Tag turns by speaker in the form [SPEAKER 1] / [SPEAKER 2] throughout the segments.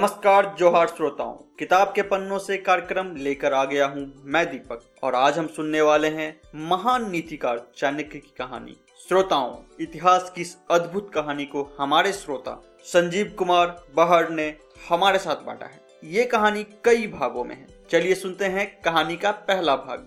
[SPEAKER 1] नमस्कार जोहार श्रोताओं, किताब के पन्नों से कार्यक्रम लेकर आ गया हूं मैं दीपक। और आज हम सुनने वाले हैं महान नीतिकार चाणक्य की कहानी। श्रोताओं, इतिहास की इस अद्भुत कहानी को हमारे श्रोता संजीव कुमार बहड़ ने हमारे साथ बांटा है। ये कहानी कई भागों में है। चलिए सुनते हैं कहानी का पहला भाग।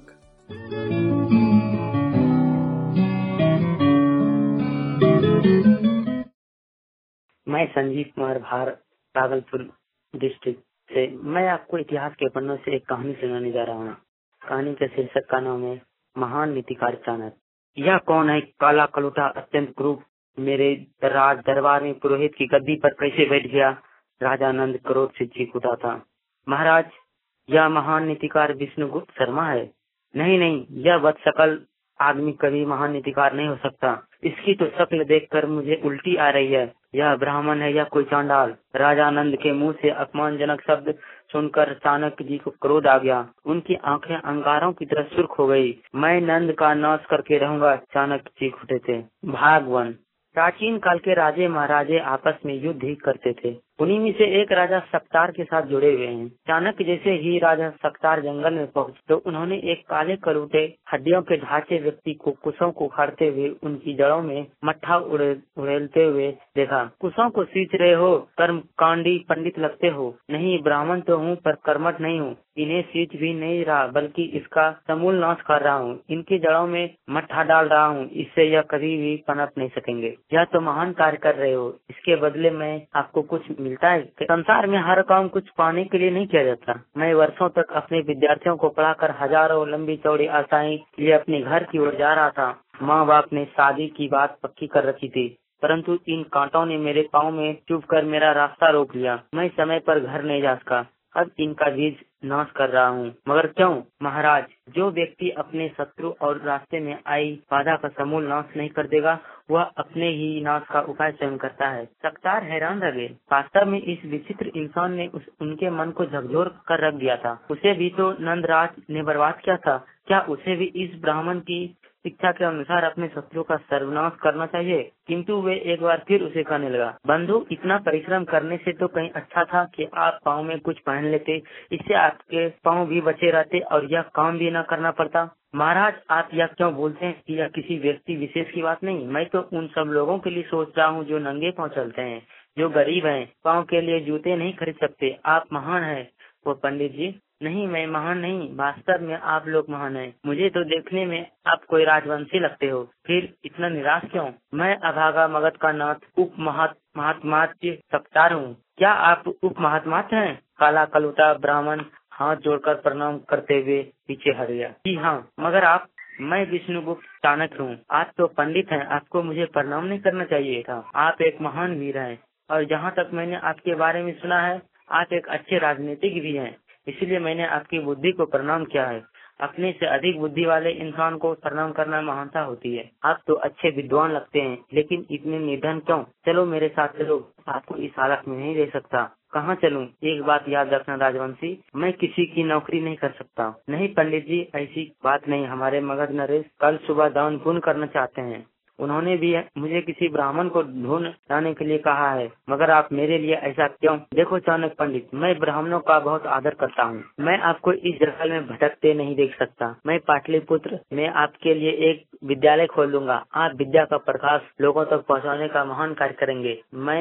[SPEAKER 2] मैं संजीव कुमार भार भागलपुर डिस्ट्रिक्ट से मैं आपको इतिहास के पन्नों से एक कहानी सुनाने जा रहा हूँ। कहानी के शीर्षक का नाम है महान नीतिकार चाणक्य। यह कौन है काला कलूटा अत्यंत क्रूर मेरे राज दरबार में पुरोहित की गद्दी पर कैसे बैठ गया? राजा नंद क्रोध से चीख उठा था। महाराज, यह महान नीतिकार विष्णुगुप्त शर्मा है। नहीं, यह बदशक्ल आदमी कभी महान नीतिकार नहीं हो सकता। इसकी तो शक्ल देखकर मुझे उल्टी आ रही है। यह ब्राह्मण है या कोई चांडाल? राजा नंद के मुंह से अपमानजनक शब्द सुनकर चाणक्य जी को क्रोध आ गया। उनकी आंखें अंगारों की तरह सुर्ख हो गई। मैं नंद का नाश करके रहूंगा, चाणक्य चीख उठे थे। भाग 1। प्राचीन काल के राजे महाराजे आपस में युद्ध ही करते थे। उन्हीं में से एक राजा सक्तार के साथ जुड़े हुए हैं। चाणक्य जैसे ही राजा सक्तार जंगल में पहुंचे तो उन्होंने एक काले कलूटे हड्डियों के ढांचे व्यक्ति को कुशों को उखाड़ते हुए उनकी जड़ों में मट्ठा उड़ेलते हुए देखा। कुशों को सींच रहे हो, कर्म कांडी पंडित लगते हो। नहीं, ब्राह्मण तो हूँ पर कर्मठ नहीं हूँ। इन्हें सींच भी नहीं रहा बल्कि इसका समूल नाश कर रहा हूँ। इनकी जड़ों में मट्ठा डाल रहा हूँ। इससे यह कभी भी पनप नहीं सकेंगे। यह तो महान कार्य कर रहे हो, इसके बदले में आपको कुछ मिलता है? संसार में हर काम कुछ पाने के लिए नहीं किया जाता। मैं वर्षों तक अपने विद्यार्थियों को पढ़ाकर हजारों लंबी चौड़ी आशाएं लिए अपने घर की ओर जा रहा था। माँ बाप ने शादी की बात पक्की कर रखी थी, परंतु इन कांटों ने मेरे पाँव में चुभकर मेरा रास्ता रोक लिया। मैं समय पर घर नहीं जा सका। अब इनका बीज नाश कर रहा हूँ। मगर क्यों? महाराज, जो व्यक्ति अपने शत्रु और रास्ते में आई बाधा का समूल नाश नहीं कर देगा, वह अपने ही नाश का उपाय स्वयं करता है। सक्तार हैरान रह गए। वास्तव में इस विचित्र इंसान ने उनके मन को झकझोर कर रख दिया था। उसे भी तो नंदराज ने बर्बाद किया था। क्या उसे भी इस ब्राह्मण की शिक्षा के अनुसार अपने शत्रु का सर्वनाश करना चाहिए? किंतु वे एक बार फिर उसे कहने लगा, बंधु, इतना परिश्रम करने से तो कहीं अच्छा था कि आप पाँव में कुछ पहन लेते। इससे आपके पाँव भी बचे रहते और यह काम भी न करना पड़ता। महाराज, आप यह क्यों बोलते हैं कि यह किसी व्यक्ति विशेष की बात नहीं। मैं तो उन सब लोगों के लिए सोच रहा हूँ जो नंगे पाँव चलते हैं, जो गरीब हैं, पाँव के लिए जूते नहीं खरीद सकते। आप महान हैं। वो पंडित जी, नहीं, मैं महान नहीं। वास्तव में आप लोग महान हैं। मुझे तो देखने में आप कोई राजवंशी लगते हो। फिर इतना निराश क्यों? मैं अभागा मगध का नाथ उप महात्मा सक्तार हूँ। क्या आप उप महात्मा हैं? काला कलूटा ब्राह्मण हाथ जोड़कर प्रणाम करते हुए पीछे हट गया। जी हाँ, मगर आप? मैं विष्णुगुप्त चाणक्य हूँ। आप तो पंडित हैं, आपको मुझे प्रणाम नहीं करना चाहिए था। आप एक महान वीर हैं और जहाँ तक मैंने आपके बारे में सुना है, आप एक अच्छे राजनीतिक भी हैं। इसलिए मैंने आपकी बुद्धि को प्रणाम किया है। अपने से अधिक बुद्धि वाले इंसान को प्रणाम करना महानता होती है। आप तो अच्छे विद्वान लगते हैं, लेकिन इतने निर्धन क्यों? चलो मेरे साथ चलो, आपको इस हालत में नहीं रह सकता। कहाँ चलूं? एक बात याद रखना राजवंशी, मैं किसी की नौकरी नहीं कर सकता। नहीं पंडित जी, ऐसी बात नहीं। हमारे मगध नरेश कल सुबह दान पुण्य करना चाहते हैं। उन्होंने भी मुझे किसी ब्राह्मण को ढूंढ लाने के लिए कहा है। मगर आप मेरे लिए ऐसा क्यों? देखो चाणक्य पंडित, मैं ब्राह्मणों का बहुत आदर करता हूँ। मैं आपको इस जंगल में भटकते नहीं देख सकता। मैं पाटलिपुत्र में आपके लिए एक विद्यालय खोल दूंगा। आप विद्या का प्रकाश लोगों तक पहुँचाने का महान कार्य करेंगे।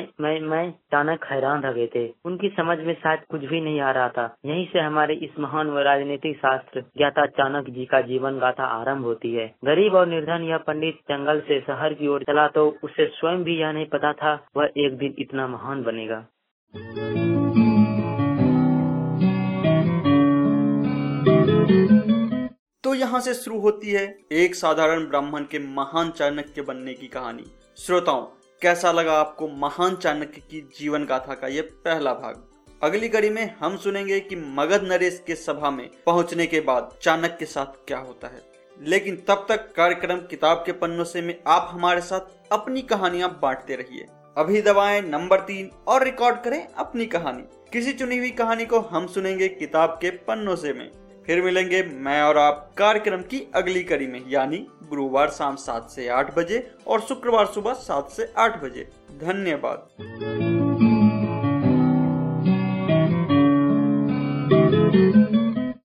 [SPEAKER 2] मैं चाणक्य हैरान रह गए थे। उनकी समझ में शायद कुछ भी नहीं आ रहा था। यहीं से हमारे इस महान व राजनीतिक शास्त्र ज्ञाता चाणक्य जी का जीवन गाथा आरंभ होती है। गरीब और निर्धन यह पंडित जंगल से शहर की ओर चला तो उसे स्वयं भी यह नहीं पता था वह एक दिन इतना महान बनेगा।
[SPEAKER 1] तो यहाँ से शुरू होती है एक साधारण ब्राह्मण के महान चाणक्य बनने की कहानी। श्रोताओं, कैसा लगा आपको महान चाणक्य की जीवन गाथा का यह पहला भाग? अगली कड़ी में हम सुनेंगे कि मगध नरेश के सभा में पहुंचने के बाद चाणक्य के साथ क्या होता है। लेकिन तब तक कार्यक्रम किताब के पन्नों से में आप हमारे साथ अपनी कहानियां बांटते रहिए। अभी दबाएं नंबर 3 और रिकॉर्ड करें अपनी कहानी। किसी चुनी हुई कहानी को हम सुनेंगे किताब के पन्नों से में। फिर मिलेंगे मैं और आप कार्यक्रम की अगली कड़ी में, यानी गुरुवार शाम 7 से 8 बजे और शुक्रवार सुबह 7 से 8 बजे। धन्यवाद।